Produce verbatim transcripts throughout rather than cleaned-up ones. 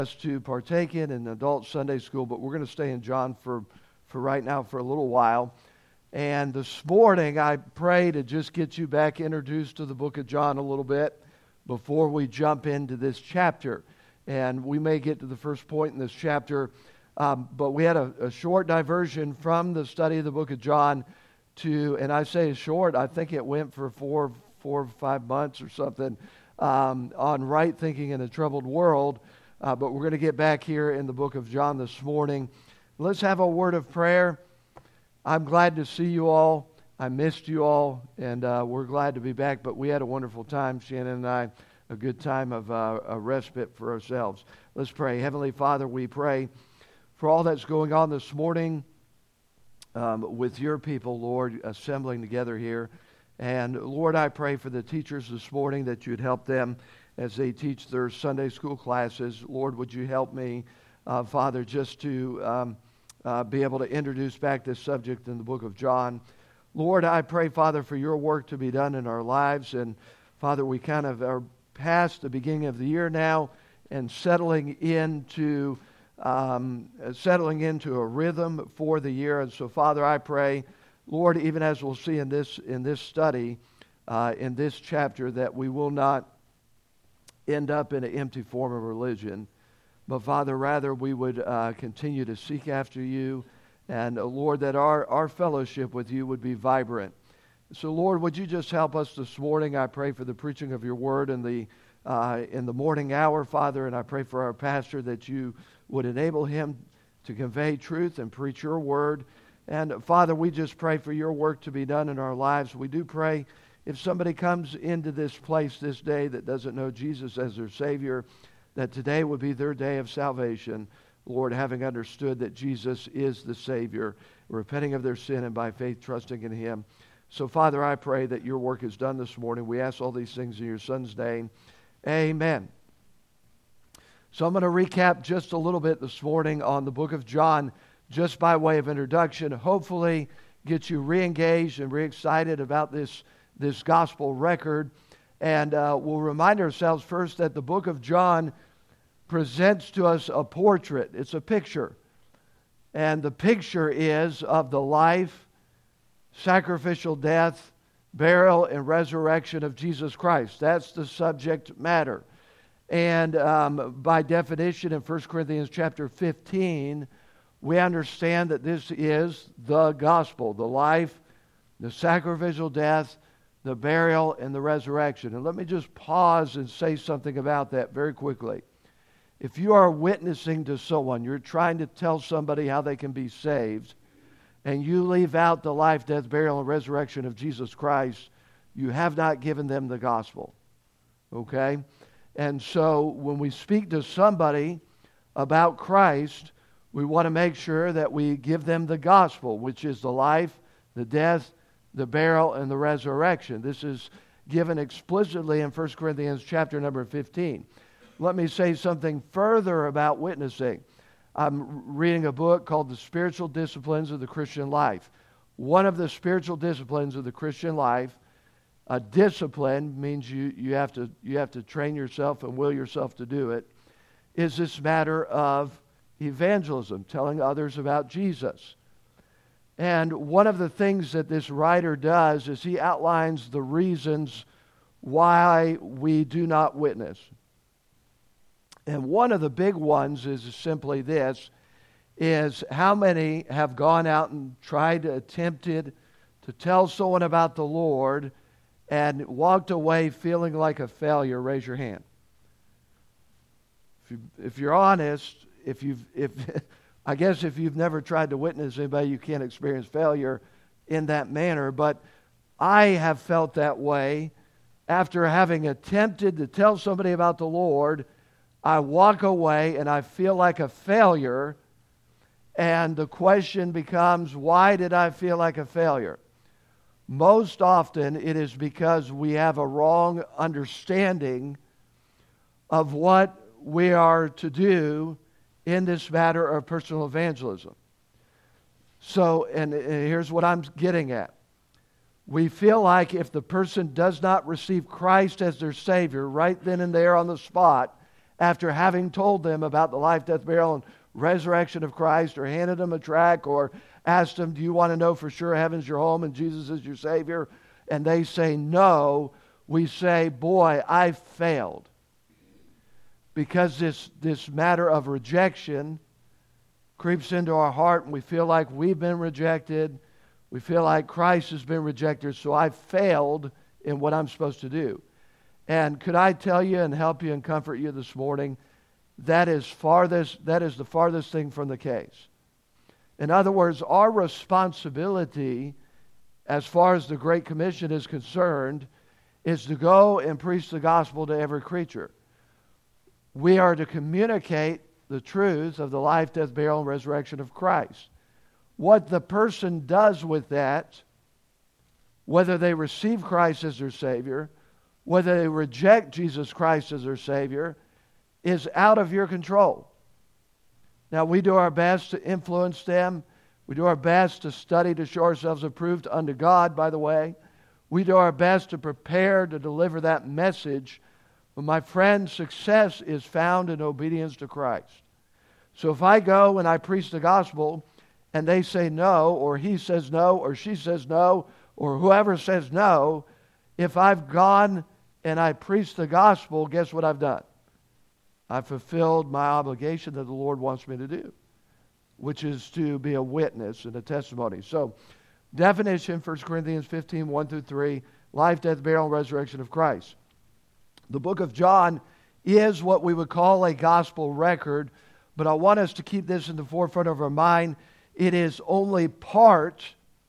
us to partake in in adult Sunday school, but we're going to stay in John for, for right now for a little while. And this morning, I pray to just get you back introduced to the book of John a little bit before we jump into this chapter. And we may get to the first point in this chapter, um, but we had a, a short diversion from the study of the book of John to, and I say short, I think it went for four, four or five months or something, um, on right thinking in a troubled world. Uh, but we're going to get back here in the book of John this morning. Let's have a word of prayer. I'm glad to see you all. I missed you all, and uh, we're glad to be back. But we had a wonderful time, Shannon and I, a good time of uh, a respite for ourselves. Let's pray. Heavenly Father, we pray for all that's going on this morning um, with your people, Lord, assembling together here. And Lord, I pray for the teachers this morning that you'd help them as they teach their Sunday school classes. Lord, would you help me, uh, Father, just to um, uh, be able to introduce back this subject in the book of John. Lord, I pray, Father, for your work to be done in our lives. And Father, we kind of are past the beginning of the year now and settling into um, settling into a rhythm for the year. And so, Father, I pray, Lord, even as we'll see in this in this study, uh, in this chapter, that we will not end up in an empty form of religion. But Father, rather we would uh, continue to seek after you. And uh, Lord, that our, our fellowship with you would be vibrant. So Lord, would you just help us this morning? I pray for the preaching of your word in the, uh, in the morning hour, Father. And I pray for our pastor that you would enable him to convey truth and preach your word. And Father, we just pray for your work to be done in our lives. We do pray if somebody comes into this place this day that doesn't know Jesus as their Savior, that today would be their day of salvation, Lord, having understood that Jesus is the Savior, repenting of their sin and by faith trusting in him. So, Father, I pray that your work is done this morning. We ask all these things in your Son's name. Amen. So I'm going to recap just a little bit this morning on the book of John, just by way of introduction. Hopefully get you re-engaged and re-excited about this this gospel record. And uh, we'll remind ourselves first that the book of John presents to us a portrait. It's a picture. And the picture is of the life, sacrificial death, burial, and resurrection of Jesus Christ. That's the subject matter. And um, by definition in First Corinthians chapter fifteen, we understand that this is the gospel, the life, the sacrificial death, the burial, and the resurrection. And let me just pause and say something about that very quickly. If you are witnessing to someone, you're trying to tell somebody how they can be saved, and you leave out the life, death, burial, and resurrection of Jesus Christ, you have not given them the gospel. Okay? And so when we speak to somebody about Christ, we want to make sure that we give them the gospel, which is the life, the death, the burial, and the resurrection. This is given explicitly in First Corinthians chapter number fifteen. Let me say something further about witnessing. I'm reading a book called The Spiritual Disciplines of the Christian Life. One of the spiritual disciplines of the Christian life, a discipline means you, you have to you have to train yourself and will yourself to do it, is this matter of evangelism, telling others about Jesus. And one of the things that this writer does is he outlines the reasons why we do not witness. And one of the big ones is simply this, is how many have gone out and tried, attempted to tell someone about the Lord and walked away feeling like a failure? Raise your hand. If, you, if you're honest, if you've... if I guess if you've never tried to witness anybody, you can't experience failure in that manner. But I have felt that way after having attempted to tell somebody about the Lord. I walk away and I feel like a failure. And the question becomes, why did I feel like a failure? Most often it is because we have a wrong understanding of what we are to do in this matter of personal evangelism. So, and here's what I'm getting at. We feel like if the person does not receive Christ as their Savior right then and there on the spot, after having told them about the life, death, burial, and resurrection of Christ, or handed them a tract, or asked them, do you want to know for sure heaven's your home and Jesus is your Savior? And they say no, we say, boy, I failed. Because this, this matter of rejection creeps into our heart, and we feel like we've been rejected. We feel like Christ has been rejected, so I failed in what I'm supposed to do. And could I tell you and help you and comfort you this morning, that is farthest, that is the farthest thing from the case. In other words, our responsibility, as far as the Great Commission is concerned, is to go and preach the gospel to every creature. We are to communicate the truth of the life, death, burial, and resurrection of Christ. What the person does with that, whether they receive Christ as their Savior, whether they reject Jesus Christ as their Savior, is out of your control. Now, we do our best to influence them. We do our best to study to show ourselves approved unto God, by the way. We do our best to prepare to deliver that message. But my friend, success is found in obedience to Christ. So if I go and I preach the gospel and they say no, or he says no, or she says no, or whoever says no, if I've gone and I preach the gospel, guess what I've done? I've fulfilled my obligation that the Lord wants me to do, which is to be a witness and a testimony. So, definition, First Corinthians fifteen, one through three, life, death, burial, and resurrection of Christ. The book of John is what we would call a gospel record, but I want us to keep this in the forefront of our mind. It is only part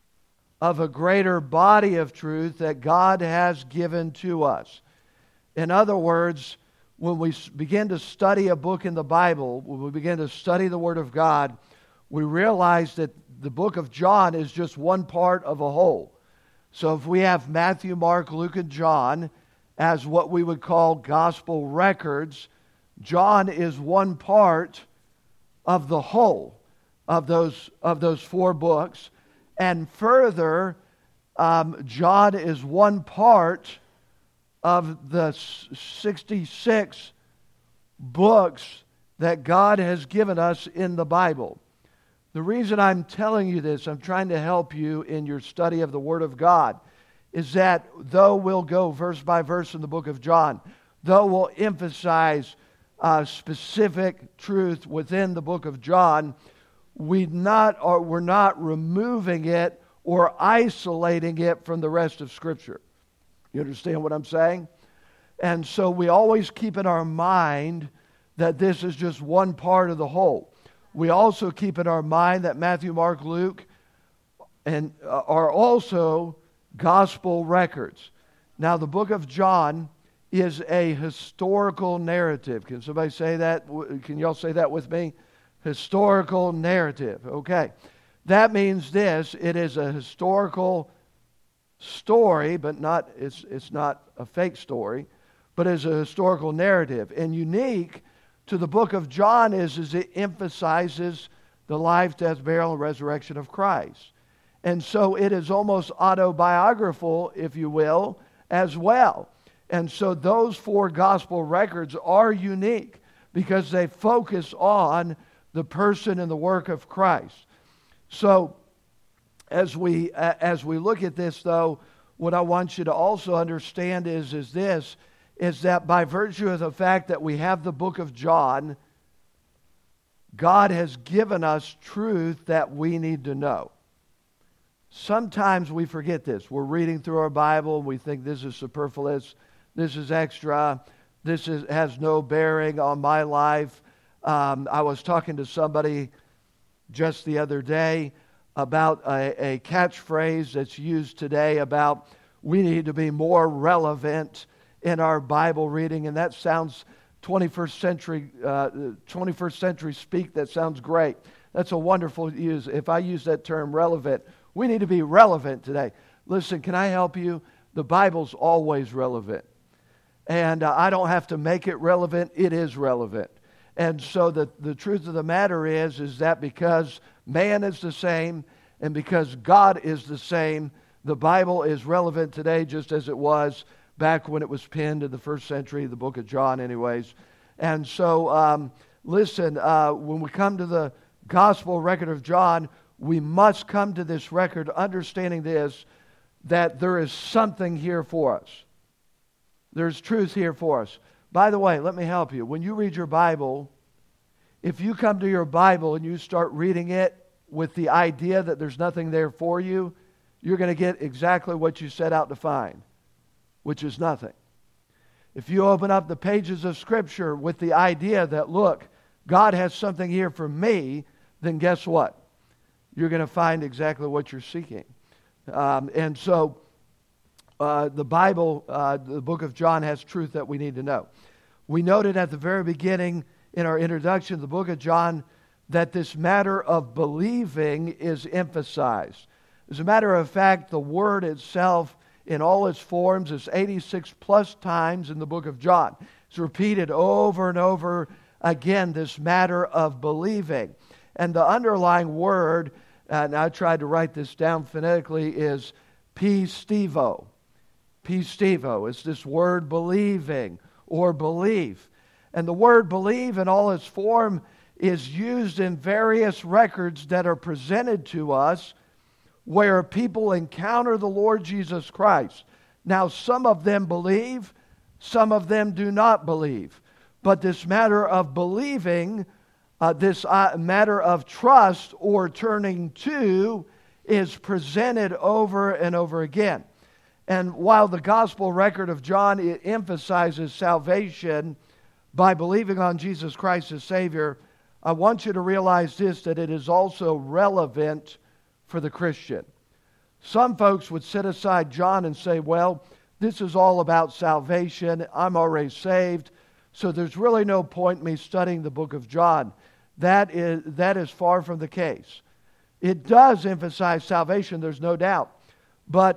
of a greater body of truth that God has given to us. In other words, when we begin to study a book in the Bible, when we begin to study the Word of God, we realize that the book of John is just one part of a whole. So if we have Matthew, Mark, Luke, and John as what we would call gospel records, John is one part of the whole of those, of those four books. And further, um, John is one part of the sixty-six books that God has given us in the Bible. The reason I'm telling you this, I'm trying to help you in your study of the Word of God, is that though we'll go verse by verse in the book of John, though we'll emphasize uh, specific truth within the book of John, we not or we're not removing it or isolating it from the rest of Scripture. You understand what I'm saying? And so we always keep in our mind that this is just one part of the whole. We also keep in our mind that Matthew, Mark, Luke and uh, are also gospel records. Now, the book of John is a historical narrative. Can somebody say that? Can y'all say that with me? Historical narrative. Okay. That means this. It is a historical story, but not it's it's not a fake story, but is a historical narrative. And unique to the book of John is, is it emphasizes the life, death, burial, and resurrection of Christ. And so it is almost autobiographical, if you will, as well. And so those four gospel records are unique because they focus on the person and the work of Christ. So as we as we look at this, though, what I want you to also understand is, is this, is that by virtue of the fact that we have the book of John, God has given us truth that we need to know. Sometimes we forget this. We're reading through our Bible and we think this is superfluous, this is extra, this is, has no bearing on my life. Um, I was talking to somebody just the other day about a, a catchphrase that's used today about we need to be more relevant in our Bible reading, and that sounds twenty-first century, uh, twenty-first century speak. That sounds great. That's a wonderful use. If I use that term, relevant, we need to be relevant today. Listen, can I help you? The Bible's always relevant, and uh, I don't have to make it relevant. It is relevant. And so the, the truth of the matter is, is that because man is the same and because God is the same, the Bible is relevant today just as it was back when it was penned in the first century, the book of John anyways. And so, um, listen, uh, when we come to the gospel record of John, we must come to this record understanding this, that there is something here for us. There's truth here for us. By the way, let me help you. When you read your Bible, if you come to your Bible and you start reading it with the idea that there's nothing there for you, you're going to get exactly what you set out to find, which is nothing. If you open up the pages of Scripture with the idea that, look, God has something here for me, then guess what? You're going to find exactly what you're seeking. Um, and so uh, the Bible, uh, the book of John, has truth that we need to know. We noted at the very beginning in our introduction to the book of John that this matter of believing is emphasized. As a matter of fact, the word itself in all its forms is eighty-six plus times in the book of John. It's repeated over and over again, this matter of believing. And the underlying word, and I tried to write this down phonetically, is pistevo. Pistevo. It's this word believing or belief. And the word believe in all its form is used in various records that are presented to us where people encounter the Lord Jesus Christ. Now, some of them believe, some of them do not believe. But this matter of believing, uh, this uh, matter of trust or turning to, is presented over and over again. And while the gospel record of John, it emphasizes salvation by believing on Jesus Christ as Savior, I want you to realize this, that it is also relevant for the Christian. Some folks would set aside John and say, well, this is all about salvation. I'm already saved, so there's really no point in me studying the book of John. That is, that is far from the case. It does emphasize salvation, there's no doubt. But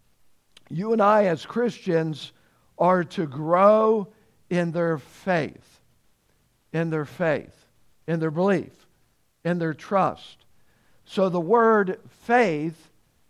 you and I as Christians are to grow in their faith, in their faith, in their belief, in their trust. So the word faith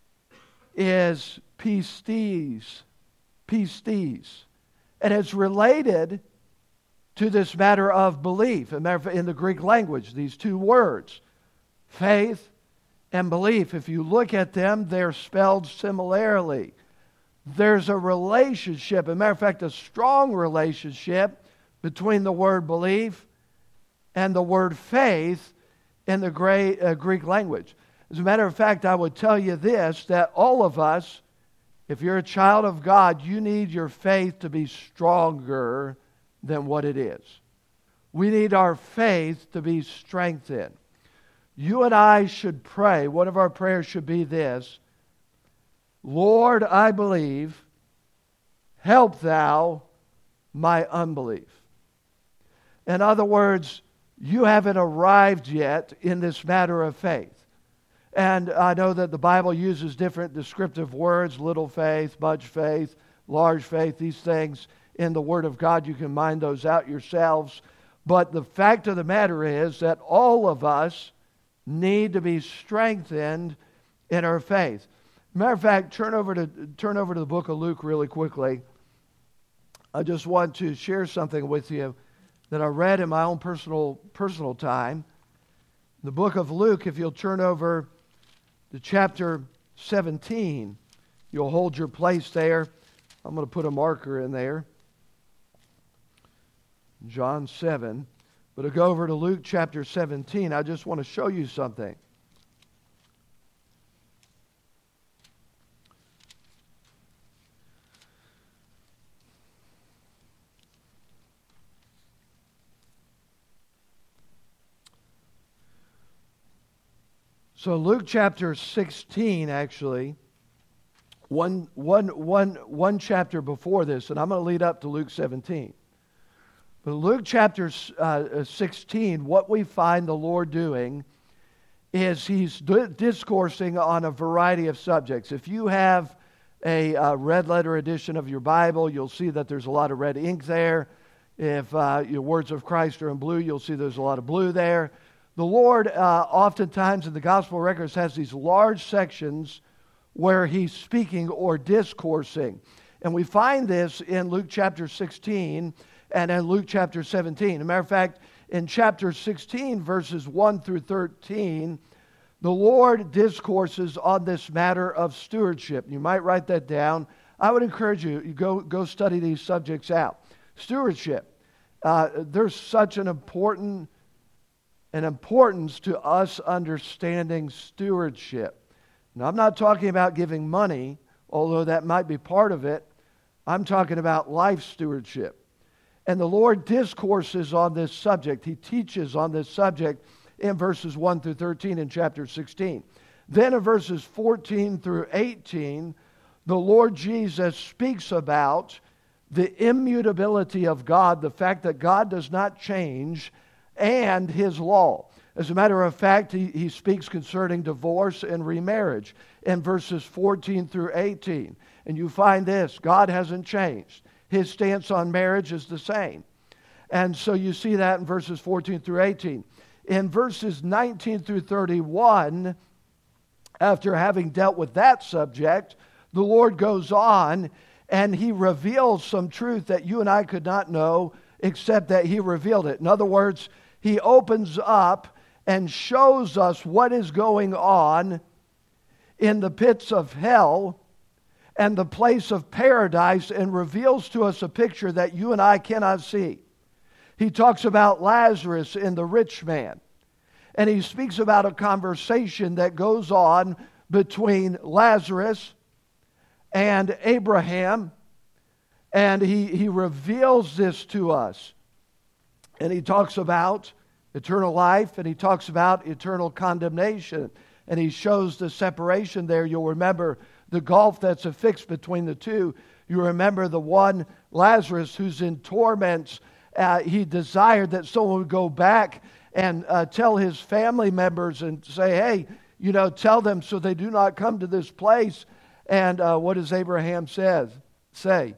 is pistis, pistis. And it's related to this matter of belief. In the Greek language, these two words, faith and belief, if you look at them, they're spelled similarly. There's a relationship, as a matter of fact, a strong relationship between the word belief and the word faith in the great, uh, Greek language. As a matter of fact, I would tell you this, that all of us, if you're a child of God, you need your faith to be stronger than what it is. We need our faith to be strengthened. You and I should pray, one of our prayers should be this, Lord, I believe, help thou my unbelief. In other words, you haven't arrived yet in this matter of faith. And I know that the Bible uses different descriptive words, little faith, much faith, large faith, these things in the Word of God. You can mine those out yourselves. But the fact of the matter is that all of us need to be strengthened in our faith. Matter of fact, turn over to turn over to the book of Luke really quickly. I just want to share something with you that I read in my own personal personal time. The book of Luke, if you'll turn over to chapter seventeen, you'll hold your place there. I'm going to put a marker in there. John seven. But to go over to Luke chapter seventeen, I just want to show you something. So Luke chapter sixteen, actually, one, one, one, one chapter before this, and I'm going to lead up to Luke seventeen. But Luke chapter uh, sixteen, what we find the Lord doing is He's discoursing on a variety of subjects. If you have a uh, red letter edition of your Bible, you'll see that there's a lot of red ink there. If uh, your words of Christ are in blue, you'll see there's a lot of blue there. The Lord, uh, oftentimes in the gospel records, has these large sections where He's speaking or discoursing. And we find this in Luke chapter sixteen. and in Luke chapter seventeen. As a matter of fact, in chapter sixteen, verses one through thirteen, the Lord discourses on this matter of stewardship. You might write that down. I would encourage you, you go, go study these subjects out. Stewardship. Uh, there's such an important an importance to us understanding stewardship. Now, I'm not talking about giving money, although that might be part of it. I'm talking about life stewardship. And the Lord discourses on this subject. He teaches on this subject in verses one through thirteen in chapter sixteen. Then in verses fourteen through eighteen, the Lord Jesus speaks about the immutability of God, the fact that God does not change, and His law. As a matter of fact, he, he speaks concerning divorce and remarriage in verses fourteen through eighteen. And you find this, God hasn't changed. His stance on marriage is the same. And so you see that in verses fourteen through eighteen. In verses nineteen through thirty-one, after having dealt with that subject, the Lord goes on and He reveals some truth that you and I could not know except that He revealed it. In other words, He opens up and shows us what is going on in the pits of hell and the place of paradise, and reveals to us a picture that you and I cannot see. He talks about Lazarus and the rich man. And He speaks about a conversation that goes on between Lazarus and Abraham. And he, he reveals this to us. And He talks about eternal life, and He talks about eternal condemnation. And He shows the separation there. You'll remember the gulf that's affixed between the two. You remember the one, Lazarus, who's in torments. Uh, he desired that someone would go back and uh, tell his family members and say, hey, you know, tell them so they do not come to this place. And uh, what does Abraham says, say?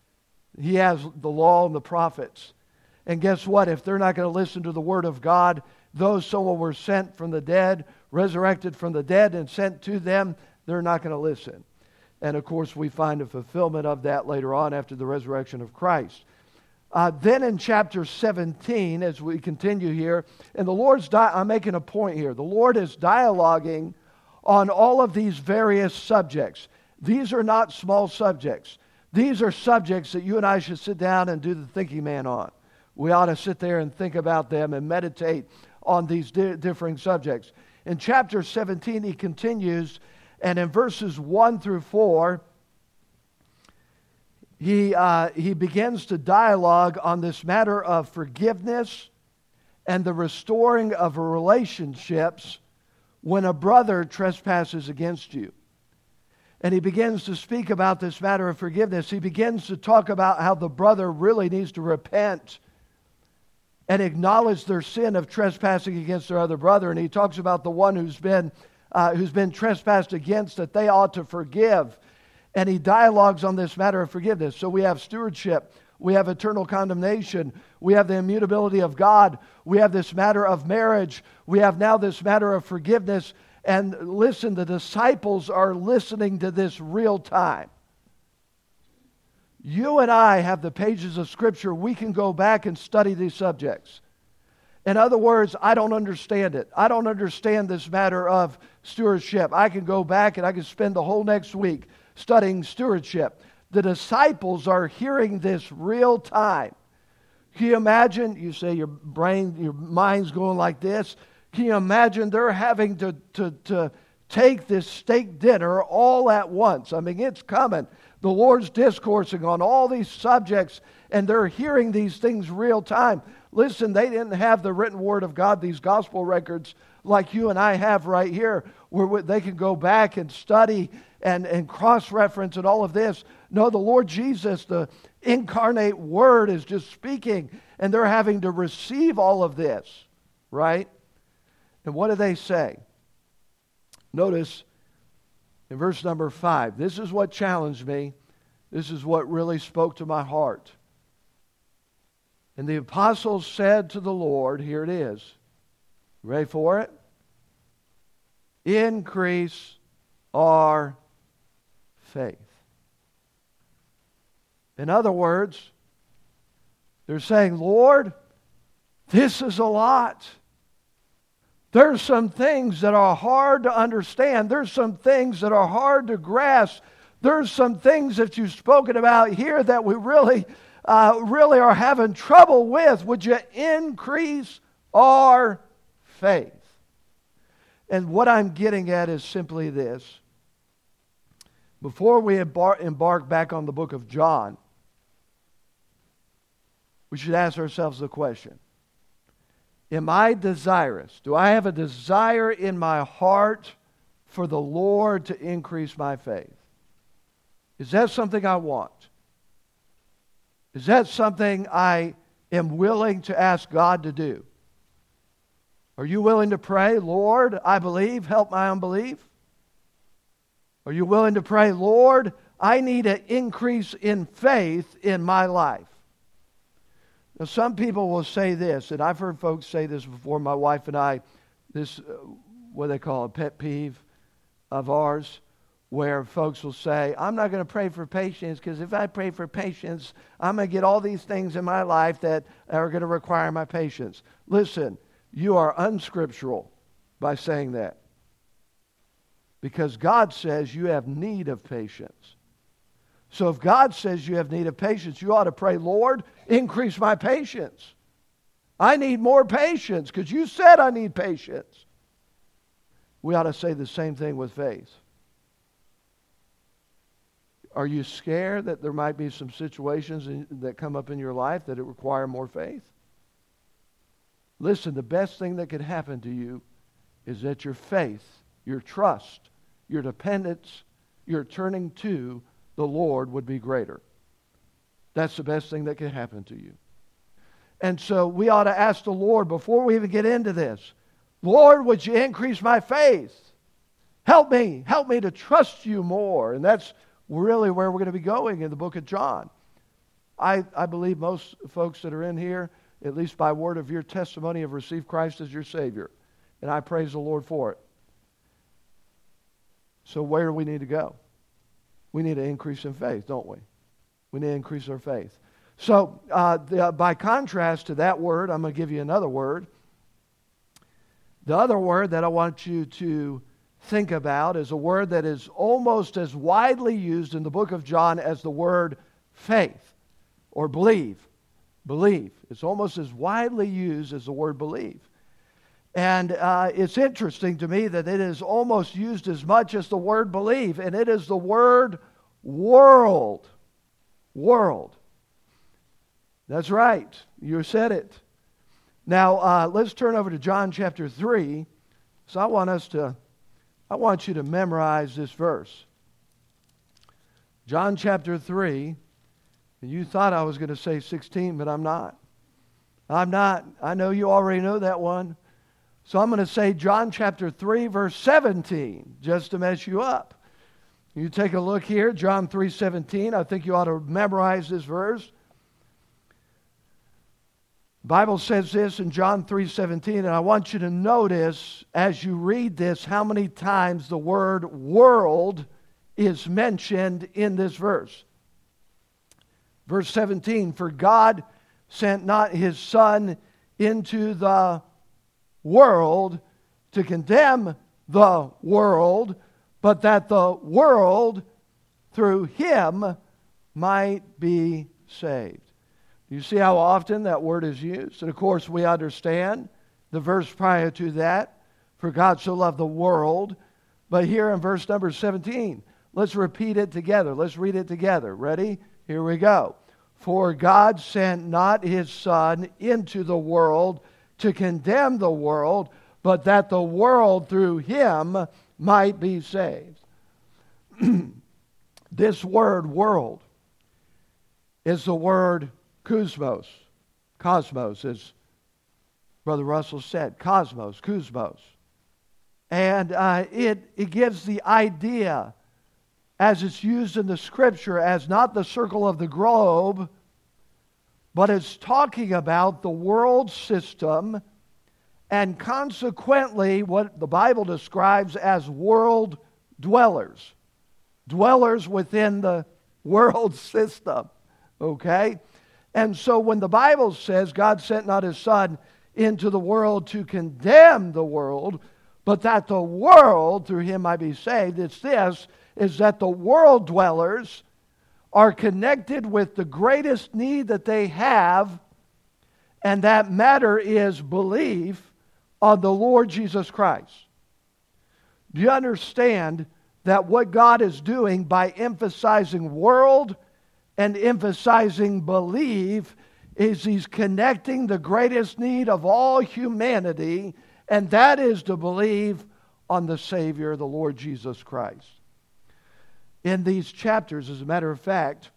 He has the law and the prophets. And guess what? If they're not going to listen to the word of God, those someone were sent from the dead, resurrected from the dead and sent to them, they're not going to listen. And of course, we find a fulfillment of that later on after the resurrection of Christ. Uh, then in chapter seventeen, as we continue here, and the Lord's, di- I'm making a point here. The Lord is dialoguing on all of these various subjects. These are not small subjects. These are subjects that you and I should sit down and do the thinking man on. We ought to sit there and think about them and meditate on these di- differing subjects. In chapter seventeen, He continues, and in verses one through four, he, uh, he begins to dialogue on this matter of forgiveness and the restoring of relationships when a brother trespasses against you. And he begins to speak about this matter of forgiveness. He begins to talk about how the brother really needs to repent and acknowledge their sin of trespassing against their other brother. And he talks about the one who's been uh, who's been trespassed against, that they ought to forgive. And he dialogues on this matter of forgiveness. So we have stewardship, we have eternal condemnation, we have the immutability of God, we have this matter of marriage, we have now this matter of forgiveness. And listen, the disciples are listening to this real time. You and I have the pages of Scripture. We can go back and study these subjects. In other words, I don't understand it. I don't understand this matter of stewardship. I can go back and I can spend the whole next week studying stewardship. The disciples are hearing this real time. Can you imagine? You say your brain, your mind's going like this. Can you imagine they're having to, to, to take this steak dinner all at once? I mean, it's coming. The Lord's discoursing on all these subjects, and they're hearing these things real time. Listen, they didn't have the written word of God, these gospel records, like you and I have right here, where they can go back and study and, and cross-reference and all of this. No, the Lord Jesus, the incarnate Word, is just speaking, and they're having to receive all of this, right? And what do they say? Notice in verse number five, this is what challenged me. This is what really spoke to my heart. And the apostles said to the Lord, here it is. Ready for it? Increase our faith. In other words, They're saying, Lord, this is a lot. There's some things that are hard to understand. There's some things that are hard to grasp. There's some things that you've spoken about here that we really, uh, really are having trouble with. Would you increase our faith? And what I'm getting at is simply this. Before we embark, embark back on the book of John, we should ask ourselves the question, am I desirous? Do I have a desire in my heart for the Lord to increase my faith? Is that something I want? Is that something I am willing to ask God to do? Are you willing to pray, Lord, I believe, help my unbelief? Are you willing to pray, Lord, I need an increase in faith in my life? Now, some people will say this, and I've heard folks say this before, my wife and I, this, uh, what they call a pet peeve of ours, where folks will say, I'm not going to pray for patience, because if I pray for patience, I'm going to get all these things in my life that are going to require my patience. Listen, you are unscriptural by saying that. Because God says you have need of patience. So if God says you have need of patience, you ought to pray, Lord, increase my patience. I need more patience because you said I need patience. We ought to say the same thing with faith. Are you scared that there might be some situations in, that come up in your life that it require more faith? Listen, the best thing that could happen to you is that your faith, your trust, your dependence, your turning to the Lord would be greater. That's the best thing that could happen to you. And so we ought to ask the Lord before we even get into this, Lord, would you increase my faith? Help me. Help me to trust you more. And that's really where we're going to be going in the book of John. I, I believe most folks that are in here, at least by word of your testimony, have received Christ as your Savior. And I praise the Lord for it. So where do we need to go? We need an increase in faith, don't we? We need to increase our faith. So uh, the, by contrast to that word, I'm going to give you another word. The other word that I want you to think about is a word that is almost as widely used in the book of John as the word faith or believe. Believe. It's almost as widely used as the word believe. And uh, it's interesting to me that it is almost used as much as the word believe, and it is the word world. World. That's right. You said it. Now, uh, let's turn over to John chapter three. So I want us to, I want you to memorize this verse. John chapter three. And you thought I was going to say sixteen, but I'm not. I'm not. I know you already know that one. So I'm going to say John chapter three, verse seventeen, just to mess you up. You take a look here, John three seventeen. I think you ought to memorize this verse. The Bible says this in John three seventeen, and I want you to notice as you read this how many times the word world is mentioned in this verse. Verse seventeen, for God sent not his Son into the world to condemn the world, but that the world through him might be saved. You see how often that word is used? And of course we understand the verse prior to that, for God so loved the world. But here in verse number seventeen, let's repeat it together. Let's read it together. Ready? Here we go. For God sent not his Son into the world to condemn the world, but that the world through him might be saved. This word, world, is the word kosmos. Cosmos, as Brother Russell said. Cosmos, kosmos. And uh, it, it gives the idea, as it's used in the Scripture, as not the circle of the globe, but it's talking about the world system and consequently what the Bible describes as world dwellers. Dwellers within the world system. Okay? And so when the Bible says God sent not his Son into the world to condemn the world, but that the world through him might be saved, it's this, is that the world dwellers are connected with the greatest need that they have, and that matter is belief on the Lord Jesus Christ. Do you understand that what God is doing by emphasizing world and emphasizing belief is he's connecting the greatest need of all humanity, and that is to believe on the Savior, the Lord Jesus Christ. In these chapters, as a matter of fact,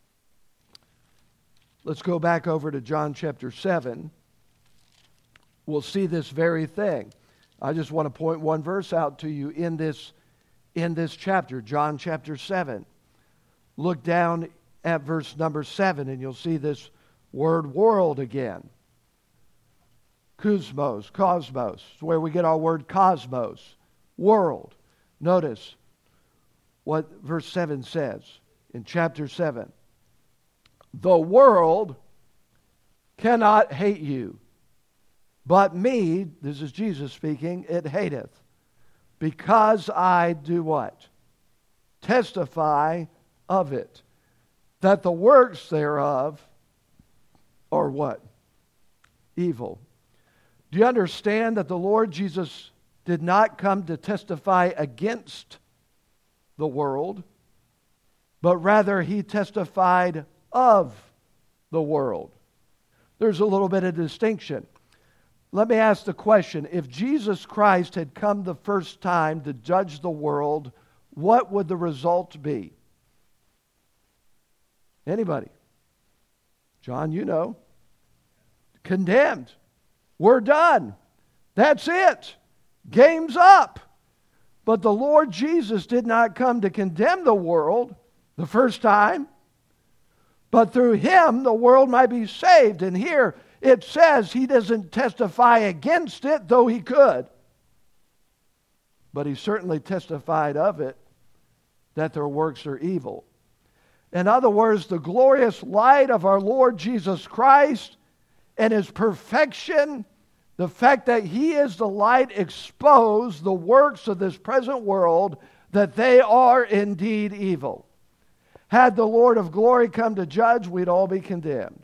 let's go back over to John chapter seven. We'll see this very thing. I just want to point one verse out to you in this, in this chapter, John chapter seven. Look down at verse number seven, and you'll see this word world again. Kosmos, cosmos, where we get our word cosmos, world. Notice what verse seven says in chapter seven. The world cannot hate you, but me, this is Jesus speaking, it hateth, because I do what? Testify of it, that the works thereof are what? Evil. Do you understand that the Lord Jesus did not come to testify against the world, but rather he testified of the world? There's a little bit of distinction. Let me ask the question, if Jesus Christ had come the first time to judge the world, what would the result be? Anybody? John, you know. Condemned. We're done. That's it. Game's up. But the Lord Jesus did not come to condemn the world the first time, but through him the world might be saved. And here it says he doesn't testify against it, though he could. But he certainly testified of it, that their works are evil. In other words, the glorious light of our Lord Jesus Christ and his perfection, the fact that he is the light, exposed the works of this present world, that they are indeed evil. Had the Lord of glory come to judge, we'd all be condemned.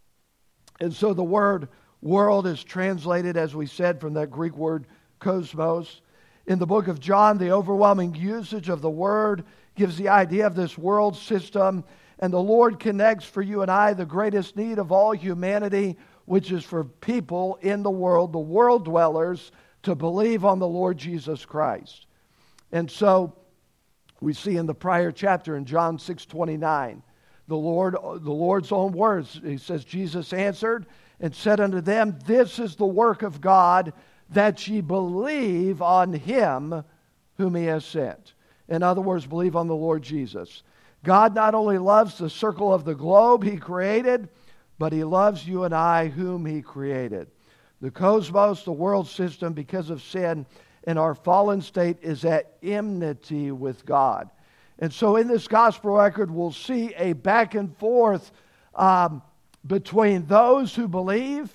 And so the word world is translated, as we said, from that Greek word cosmos. In the book of John, the overwhelming usage of the word gives the idea of this world system, and the Lord connects for you and I the greatest need of all humanity, which is for people in the world, the world dwellers, to believe on the Lord Jesus Christ. And so we see in the prior chapter in John six twenty-nine, the Lord, the Lord's own words. He says, Jesus answered and said unto them, this is the work of God, that ye believe on him whom he has sent. In other words, believe on the Lord Jesus. God not only loves the circle of the globe he created, but he loves you and I whom he created. The cosmos, the world system, because of sin in our fallen state, is at enmity with God. And so in this gospel record, we'll see a back and forth um, between those who believe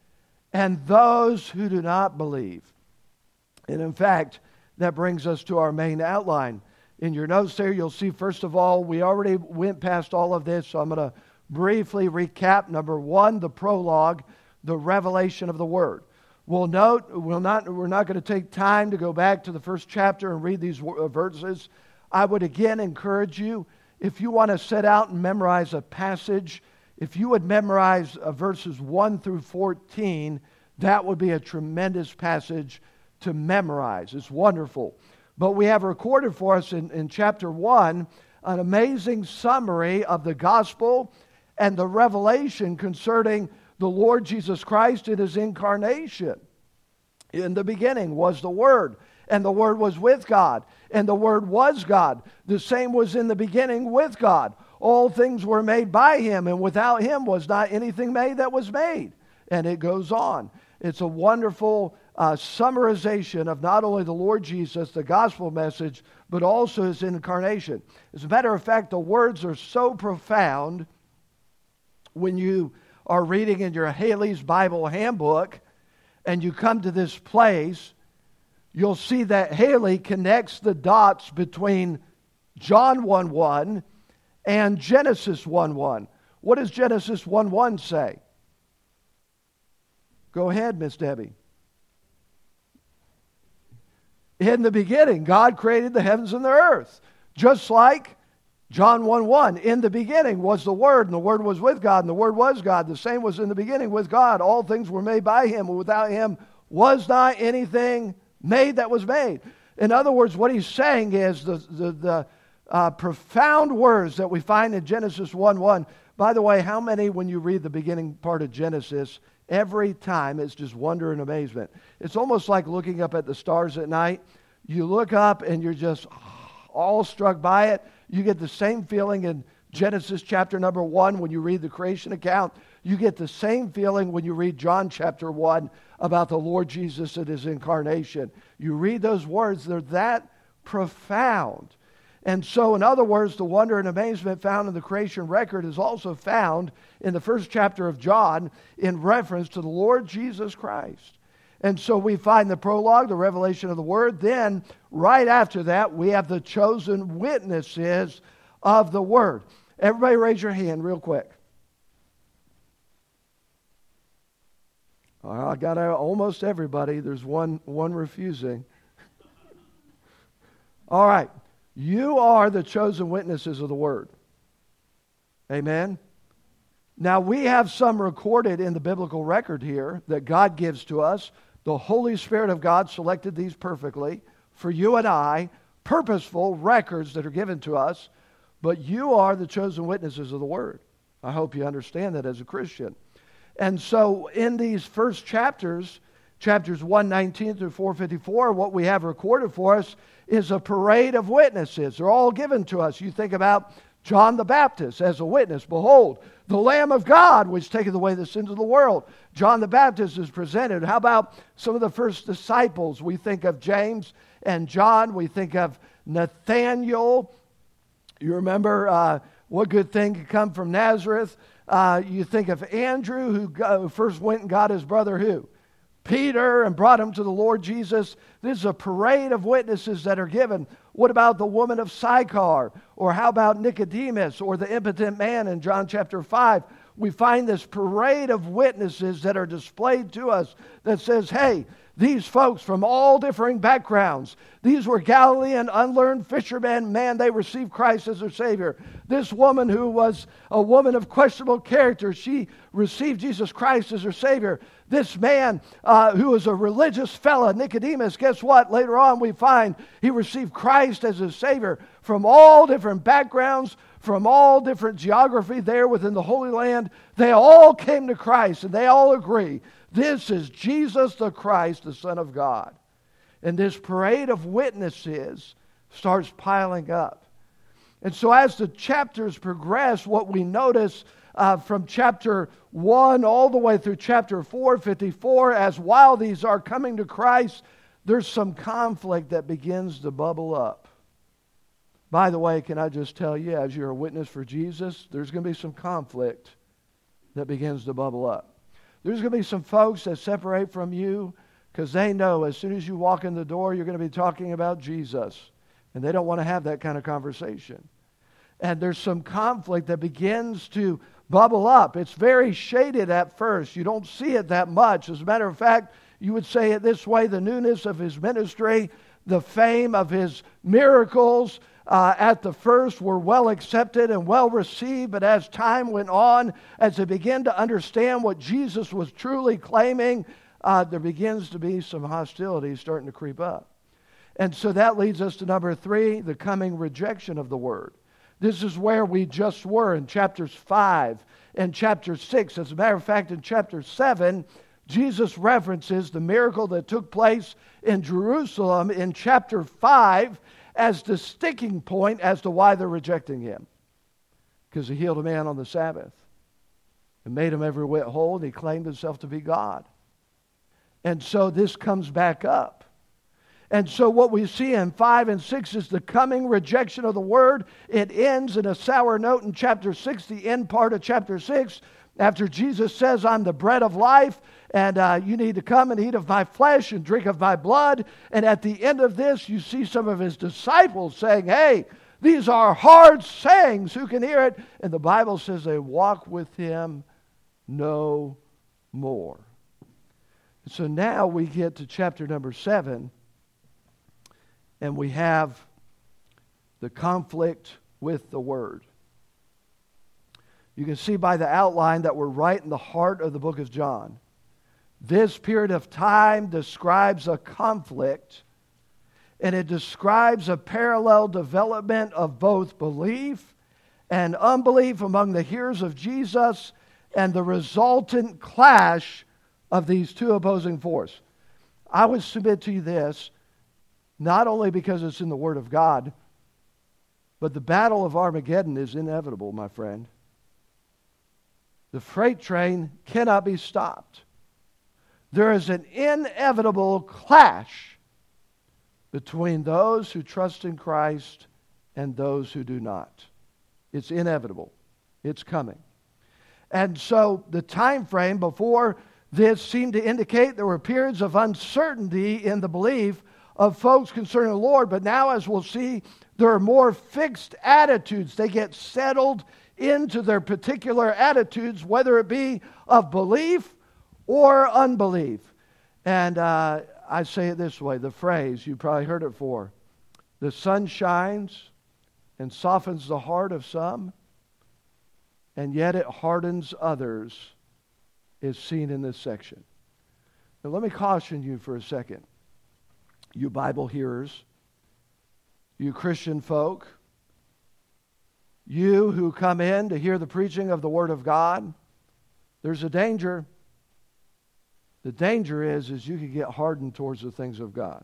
and those who do not believe. And in fact, that brings us to our main outline. In your notes there, you'll see, first of all, we already went past all of this, so I'm going to briefly recap. Number one, the prologue, the revelation of the Word. We'll note, we'll not, we're not going to take time to go back to the first chapter and read these verses. I would again encourage you, if you want to set out and memorize a passage, if you would memorize uh, verses one through fourteen, that would be a tremendous passage to memorize. It's wonderful. But we have recorded for us in, in chapter one an amazing summary of the gospel and the revelation concerning the Lord Jesus Christ in his incarnation. In the beginning was the Word, and the Word was with God, and the Word was God. The same was in the beginning with God. All things were made by him, and without him was not anything made that was made. And it goes on. It's a wonderful uh, summarization of not only the Lord Jesus, the gospel message, but also his incarnation. As a matter of fact, the words are so profound, when you are reading in your Haley's Bible Handbook and you come to this place, you'll see that Haley connects the dots between John one one and Genesis one one. What does Genesis one one say? Go ahead, Miss Debbie. In the beginning, God created the heavens and the earth. Just like John one one. In the beginning was the Word, and the Word was with God, and the Word was God. The same was in the beginning with God. All things were made by Him, and without Him was not anything made that was made. In other words, what he's saying is the, the, the uh, profound words that we find in Genesis one one. By the way, how many, when you read the beginning part of Genesis, every time it's just wonder and amazement. It's almost like looking up at the stars at night. You look up and you're just all struck by it. You get the same feeling in Genesis chapter number one when you read the creation account. You get the same feeling when you read John chapter one about the Lord Jesus and His incarnation. You read those words, they're that profound. And so, in other words, the wonder and amazement found in the creation record is also found in the first chapter of John in reference to the Lord Jesus Christ. And so we find the prologue, the revelation of the Word. Then, right after that, we have the chosen witnesses of the Word. Everybody raise your hand real quick. I got almost everybody. There's one, one refusing. All right. You are the chosen witnesses of the Word. Amen? Now, we have some recorded in the biblical record here that God gives to us. The Holy Spirit of God selected these perfectly for you and I, purposeful records that are given to us. But you are the chosen witnesses of the Word. I hope you understand that as a Christian. And so, in these first chapters, chapters one nineteen through four fifty-four, what we have recorded for us is a parade of witnesses. They're all given to us. You think about John the Baptist as a witness. Behold, the Lamb of God, which taketh away the sins of the world. John the Baptist is presented. How about some of the first disciples? We think of James and John. We think of Nathaniel. You remember uh, what good thing could come from Nazareth? Uh, you think of Andrew, who, go, who first went and got his brother who? Peter, and brought him to the Lord Jesus. This is a parade of witnesses that are given. What about the woman of Sychar? Or how about Nicodemus or the impotent man in John chapter five? We find this parade of witnesses that are displayed to us that says, hey, these folks from all differing backgrounds, these were Galilean unlearned fishermen. Man, they received Christ as their Savior. This woman who was a woman of questionable character, she received Jesus Christ as her Savior. This man uh, who was a religious fella, Nicodemus, guess what? Later on we find he received Christ as his Savior. From all different backgrounds, from all different geography there within the Holy Land, they all came to Christ and they all agree. This is Jesus the Christ, the Son of God. And this parade of witnesses starts piling up. And so as the chapters progress, what we notice uh, from chapter one all the way through chapter four fifty-four, as while these are coming to Christ, there's some conflict that begins to bubble up. By the way, can I just tell you, as you're a witness for Jesus, there's going to be some conflict that begins to bubble up. There's going to be some folks that separate from you because they know as soon as you walk in the door, you're going to be talking about Jesus. And they don't want to have that kind of conversation. And there's some conflict that begins to bubble up. It's very shaded at first. You don't see it that much. As a matter of fact, you would say it this way: the newness of his ministry, the fame of his miracles, Uh, at the first were well accepted and well received, but as time went on, as they began to understand what Jesus was truly claiming, uh, there begins to be some hostility starting to creep up. And so that leads us to number three, the coming rejection of the Word. This is where we just were in chapters five and chapter six. As a matter of fact, in chapter seven, Jesus references the miracle that took place in Jerusalem in chapter five as the sticking point as to why they're rejecting him. Because he healed a man on the Sabbath and made him every whit whole, and he claimed himself to be God. And so this comes back up. And so what we see in five and six is the coming rejection of the Word. It ends in a sour note in chapter six, the end part of chapter six. After Jesus says, I'm the bread of life, and uh, you need to come and eat of my flesh and drink of my blood. And at the end of this, you see some of his disciples saying, hey, these are hard sayings. Who can hear it? And the Bible says they walk with him no more. So now we get to chapter number seven, and we have the conflict with the Word. You can see by the outline that we're right in the heart of the book of John. This period of time describes a conflict, and it describes a parallel development of both belief and unbelief among the hearers of Jesus and the resultant clash of these two opposing forces. I would submit to you this, not only because it's in the Word of God, but the battle of Armageddon is inevitable, my friend. The freight train cannot be stopped. There is an inevitable clash between those who trust in Christ and those who do not. It's inevitable. It's coming. And so the time frame before this seemed to indicate there were periods of uncertainty in the belief of folks concerning the Lord, but now, as we'll see, there are more fixed attitudes. They get settled into their particular attitudes, whether it be of belief or unbelief. And uh, I say it this way, the phrase, you probably heard it before, the sun shines and softens the heart of some, and yet it hardens others, is seen in this section. Now let me caution you for a second. You Bible hearers, you Christian folk, you who come in to hear the preaching of the Word of God, there's a danger. The danger is, is you can get hardened towards the things of God.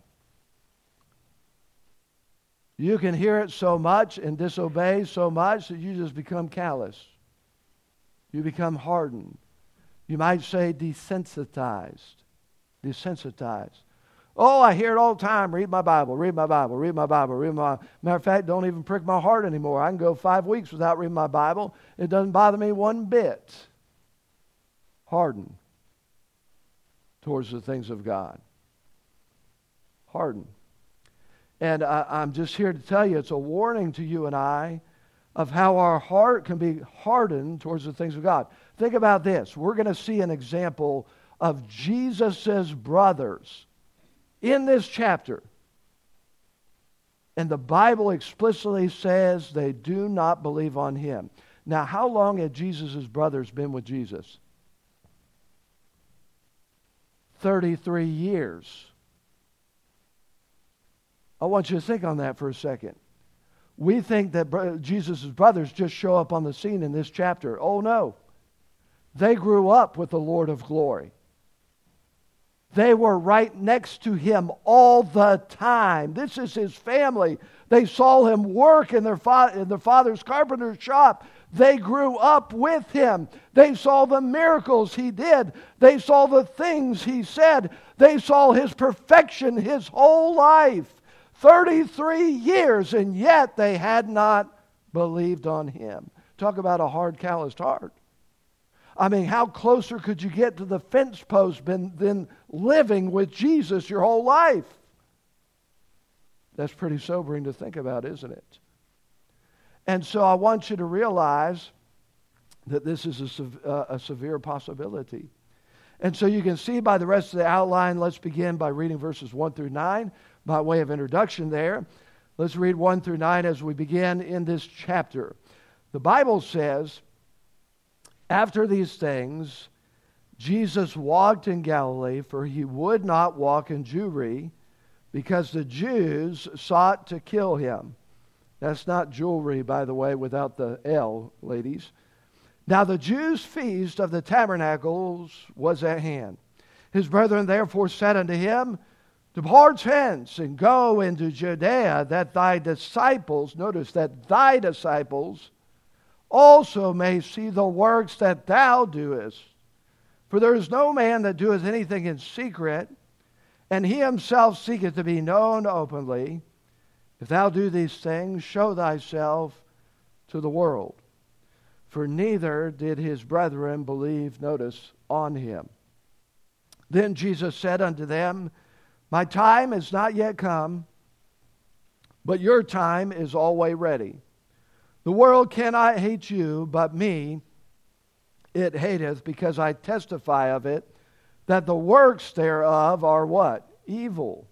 You can hear it so much and disobey so much that you just become callous. You become hardened. You might say desensitized. Desensitized. Oh, I hear it all the time. Read my Bible, read my Bible, read my Bible, read my Bible. Matter of fact, don't even prick my heart anymore. I can go five weeks without reading my Bible. It doesn't bother me one bit. Hardened towards the things of God. Hardened. And I, I'm just here to tell you, it's a warning to you and I of how our heart can be hardened towards the things of God. Think about this. We're going to see an example of Jesus' brothers in this chapter. And the Bible explicitly says they do not believe on him. Now, how long had Jesus' brothers been with Jesus? thirty-three years. I want you to think on that for a second. We think that Jesus' brothers just show up on the scene in this chapter. Oh, no. They grew up with the Lord of glory. They were right next to him all the time. This is his family. They saw him work in their, fa- in their father's carpenter's shop. They grew up with him. They saw the miracles he did. They saw the things he said. They saw his perfection his whole life. thirty-three years, and yet they had not believed on him. Talk about a hard, calloused heart. I mean, how closer could you get to the fence post than, than living with Jesus your whole life? That's pretty sobering to think about, isn't it? And so I want you to realize that this is a, uh, a severe possibility. And so you can see by the rest of the outline, let's begin by reading verses one through nine. By way of introduction there, let's read one through nine as we begin in this chapter. The Bible says, after these things, Jesus walked in Galilee, for he would not walk in Jewry, because the Jews sought to kill him. That's not jewelry, by the way, without the L, ladies. Now the Jews' feast of the tabernacles was at hand. His brethren therefore said unto him, Depart hence and go into Judea, that thy disciples, notice that thy disciples also may see the works that thou doest. For there is no man that doeth anything in secret, and he himself seeketh to be known openly. If thou do these things, show thyself to the world. for neither did his brethren believe, notice, on him. Then Jesus said unto them, My time is not yet come, but your time is always ready. The world cannot hate you, but me it hateth, because I testify of it, that the works thereof are what? Evil.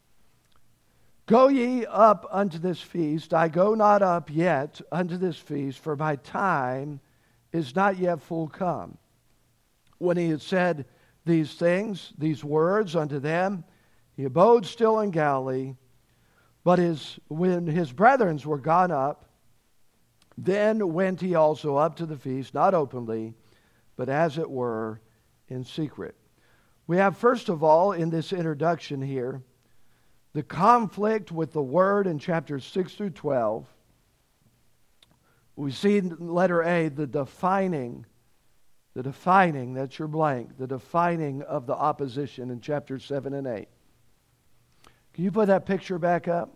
Go ye up unto this feast. I go not up yet unto this feast, for my time is not yet full come. When he had said these things, these words unto them, he abode still in Galilee. But his, when his brethren were gone up, then went he also up to the feast, not openly, but as it were in secret. We have, first of all, in this introduction here, the conflict with the Word in chapters six through twelve. We see in letter A the defining, the defining, that's your blank, the defining of the opposition in chapters seven and eight. Can you put that picture back up?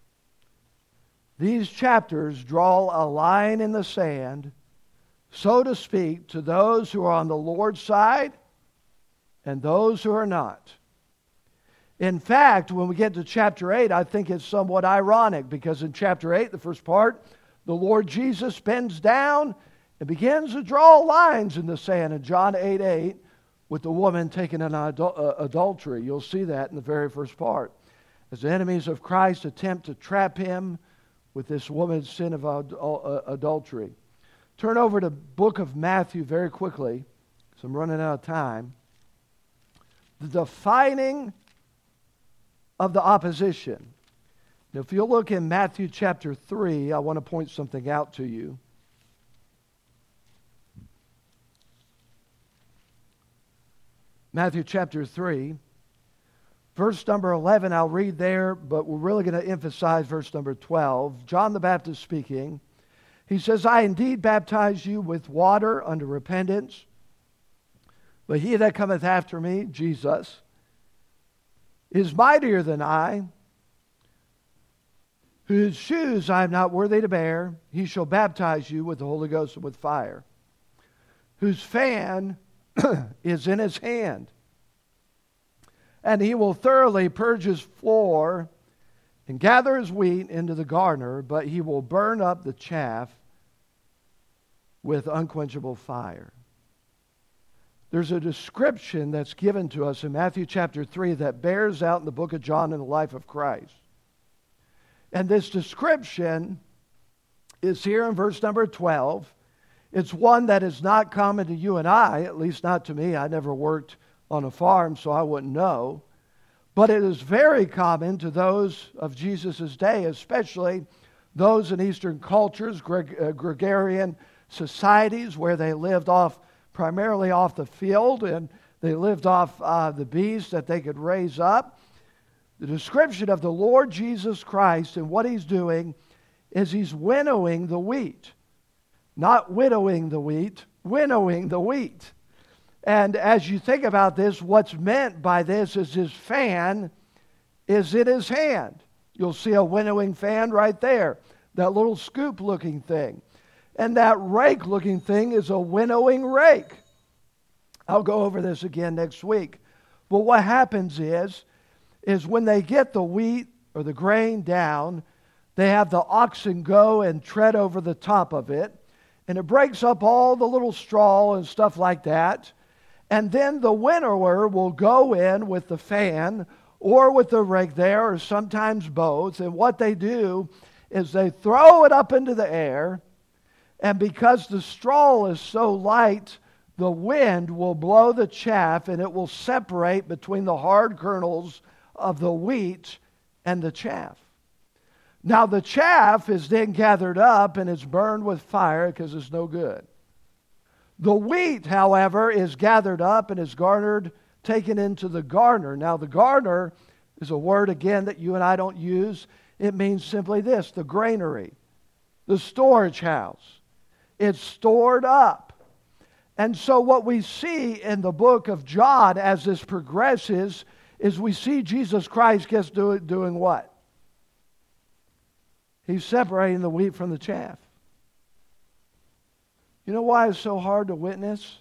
These chapters draw a line in the sand, so to speak, to those who are on the Lord's side and those who are not. In fact, when we get to chapter eight, I think it's somewhat ironic, because in chapter eight, the first part, the Lord Jesus bends down and begins to draw lines in the sand in John eight eight with the woman taking an adul- uh, adultery. You'll see that in the very first part. As the enemies of Christ attempt to trap him with this woman's sin of ad- uh, adultery. Turn over to the book of Matthew very quickly, because I'm running out of time. The defining of the opposition. Now, if you'll look in Matthew chapter three, I want to point something out to you. Matthew chapter three, verse number eleven, I'll read there, but we're really going to emphasize verse number twelve. John the Baptist speaking. He says, I indeed baptize you with water unto repentance, but he that cometh after me, Jesus, is mightier than I, whose shoes I am not worthy to bear. He shall baptize you with the Holy Ghost and with fire, whose fan is in his hand. And he will thoroughly purge his floor and gather his wheat into the garner, but he will burn up the chaff with unquenchable fire. There's a description that's given to us in Matthew chapter three that bears out in the book of John in the life of Christ. And this description is here in verse number twelve. It's one that is not common to you and I, at least not to me. I never worked on a farm, so I wouldn't know. But it is very common to those of Jesus' day, especially those in Eastern cultures, Greg, uh, Gregarian societies, where they lived off primarily off the field, and they lived off uh, the beasts that they could raise up. The description of the Lord Jesus Christ and what he's doing is he's winnowing the wheat. Not widowing the wheat, winnowing the wheat. And as you think about this, what's meant by this is his fan is in his hand. You'll see a winnowing fan right there, that little scoop-looking thing. And that rake-looking thing is a winnowing rake. I'll go over this again next week. But what happens is, is when they get the wheat or the grain down, they have the oxen go and tread over the top of it, and it breaks up all the little straw and stuff like that. And then the winnower will go in with the fan or with the rake there, or sometimes both. And what they do is they throw it up into the air, and because the straw is so light, the wind will blow the chaff, and it will separate between the hard kernels of the wheat and the chaff. Now the chaff is then gathered up and it's burned with fire because it's no good. The wheat, however, is gathered up and is garnered, taken into the garner. Now the garner is a word, again, that you and I don't use. It means simply this, the granary, the storage house. It's stored up. And so what we see in the book of John as this progresses is we see Jesus Christ gets do, doing what? He's separating the wheat from the chaff. You know why it's so hard to witness?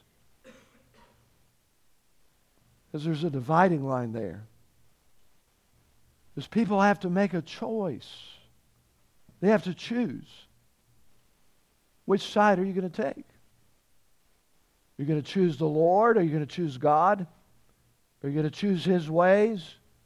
Because there's a dividing line there. Because people have to make a choice. They have to choose. Which side are you going to take? Are you going to choose the Lord? Are you going to choose God? Are you going to choose His ways?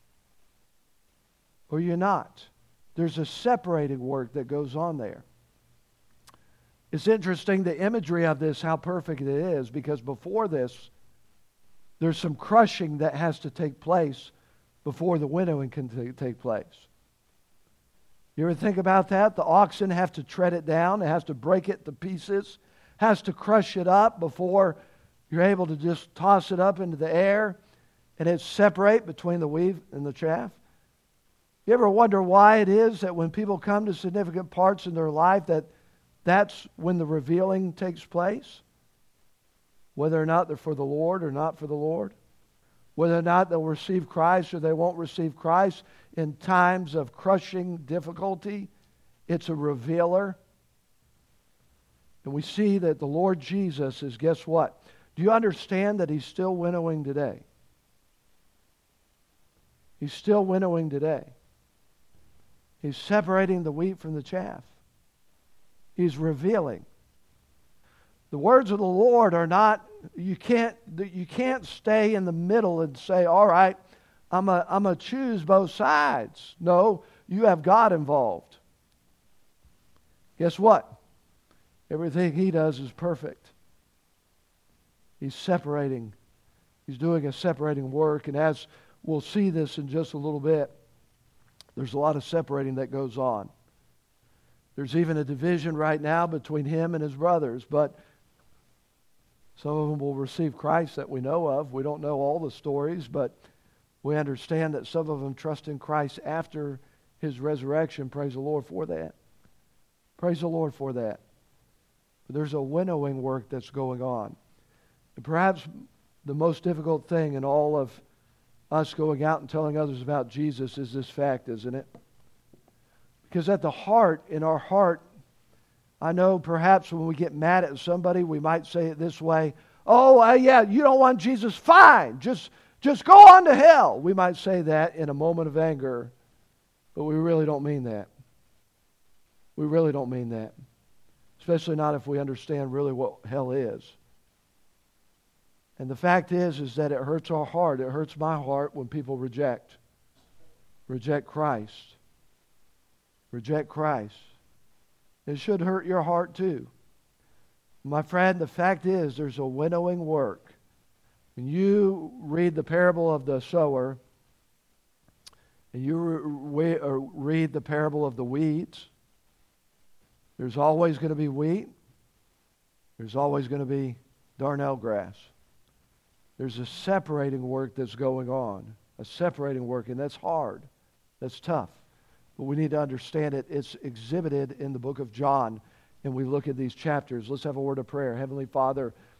Or you're not? There's a separating work that goes on there. It's interesting, the imagery of this, how perfect it is, because before this, there's some crushing that has to take place before the winnowing can t- take place. You ever think about that? The oxen have to tread it down. It has to break it to pieces. Has to crush it up before you're able to just toss it up into the air and it separate between the wheat and the chaff. You ever wonder why it is that when people come to significant parts in their life that that's when the revealing takes place? Whether or not they're for the Lord or not for the Lord. Whether or not they'll receive Christ or they won't receive Christ in times of crushing difficulty. It's a revealer. And we see that the Lord Jesus is, guess what? Do you understand that He's still winnowing today? He's still winnowing today. He's separating the wheat from the chaff. He's revealing. The words of the Lord are not, you can't, you can't stay in the middle and say, all right, I'm a, I'm a choose both sides. No, you have God involved. Guess what? Everything He does is perfect. He's separating. He's doing a separating work. And as we'll see this in just a little bit, there's a lot of separating that goes on. There's even a division right now between Him and His brothers, but some of them will receive Christ that we know of. We don't know all the stories, but we understand that some of them trust in Christ after His resurrection. Praise the Lord for that. Praise the Lord for that. But there's a winnowing work that's going on. And perhaps the most difficult thing in all of us going out and telling others about Jesus is this fact, isn't it? Because at the heart, in our heart, I know perhaps when we get mad at somebody, we might say it this way, oh, uh, yeah, you don't want Jesus, fine, just, just go on to hell. We might say that in a moment of anger, but we really don't mean that. We really don't mean that, especially not if we understand really what hell is. And the fact is, is that it hurts our heart. It hurts my heart when people reject, reject Christ. Reject Christ. It should hurt your heart too. My friend, the fact is there's a winnowing work. When you read the parable of the sower, and you re- read the parable of the weeds, there's always going to be wheat. There's always going to be darnel grass. There's a separating work that's going on. A separating work, and that's hard. That's tough. But we need to understand it. It's exhibited in the book of John, and we look at these chapters. Let's have a word of prayer. Heavenly Father,